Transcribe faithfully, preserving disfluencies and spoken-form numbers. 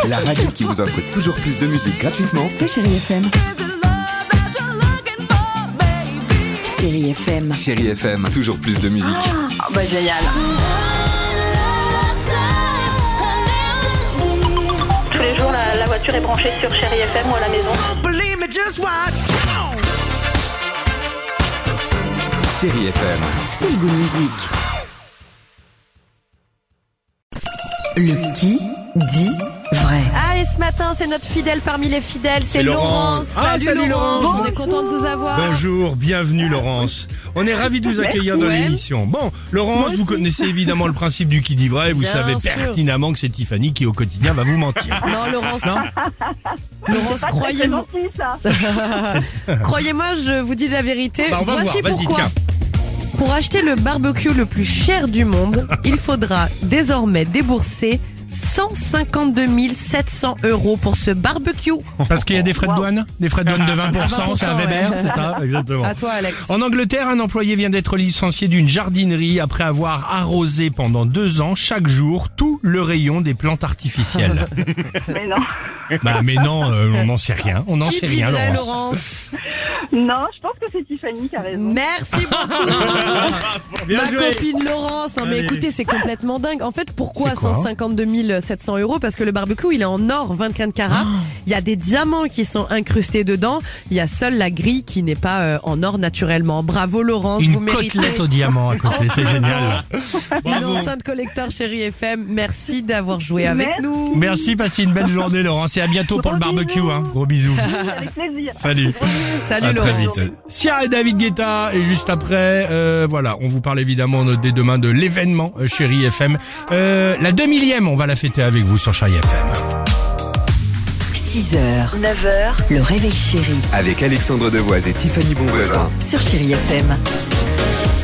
La radio qui vous offre toujours plus de musique gratuitement. C'est Chérie F M. Chérie F M. Chérie F M, toujours plus de musique. Oh bah génial. Tous les jours, la, la voiture est branchée sur Chérie F M ou à la maison. Chérie F M. C'est le goût de musique. Le qui dit vrai. Ah, et ce matin, c'est notre fidèle parmi les fidèles, c'est, C'est Laurence. Laurence. Ah, salut, Laurence. On est content de vous avoir. Bonjour, bienvenue Laurence. On est ravis de vous accueillir dans Ouais. l'émission. Bon, Laurence, vous connaissez évidemment le principe du qui dit vrai. Vous Bien savez sûr. pertinemment que c'est Tiffany qui au quotidien va vous mentir. Non, Laurence. Non Laurence, C'est croyez-moi. gentil ça. Croyez-moi, je vous dis la vérité. Bah, on va Voici voir, vas-y, pourquoi. tiens. Pour acheter le barbecue le plus cher du monde, il faudra désormais débourser cent cinquante-deux mille sept cents euros pour ce barbecue. Parce qu'il y a des frais de douane, des frais de douane de vingt pour cent, c'est un Weber, ouais. c'est ça, exactement. À toi, Alex. En Angleterre, un employé vient d'être licencié d'une jardinerie après avoir arrosé pendant deux ans, chaque jour, tout le rayon des plantes artificielles. Mais non. Bah mais non, euh, on n'en sait rien, on n'en Qui sait dit rien, vrai, Laurence. Laurence. Non, je pense que c'est Tiffany qui a raison. Merci beaucoup. Bien Ma joué. copine Laurence. Non mais Allez. écoutez, c'est complètement dingue. En fait, pourquoi C'est quoi, cent cinquante-deux mille sept cents euros? Parce que le barbecue, il est en or vingt-quatre carats. Il y a des diamants qui sont incrustés dedans. Il y a seule la grille qui n'est pas euh, en or naturellement. Bravo Laurence, vous Une méritez côtelette au diamant à côté, c'est génial. une enceinte collecteur Chérie F M. Merci d'avoir joué avec Merci. nous. Merci, passez une belle journée Laurence et à bientôt pour le Gros barbecue. bisous. Hein. Gros bisous. Avec plaisir. Salut. Salut À très Laurence. vite. Sia et David Guetta et juste après, euh, voilà, on vous parle évidemment de- dès demain de l'événement euh, Chérie F M. Euh, la deux millième, on va la fêter avec vous sur Chérie F M. six heures, neuf heures, le réveil chéri Avec Alexandre Devoise et Tiffany Bonvoisin. sur Chérie F M.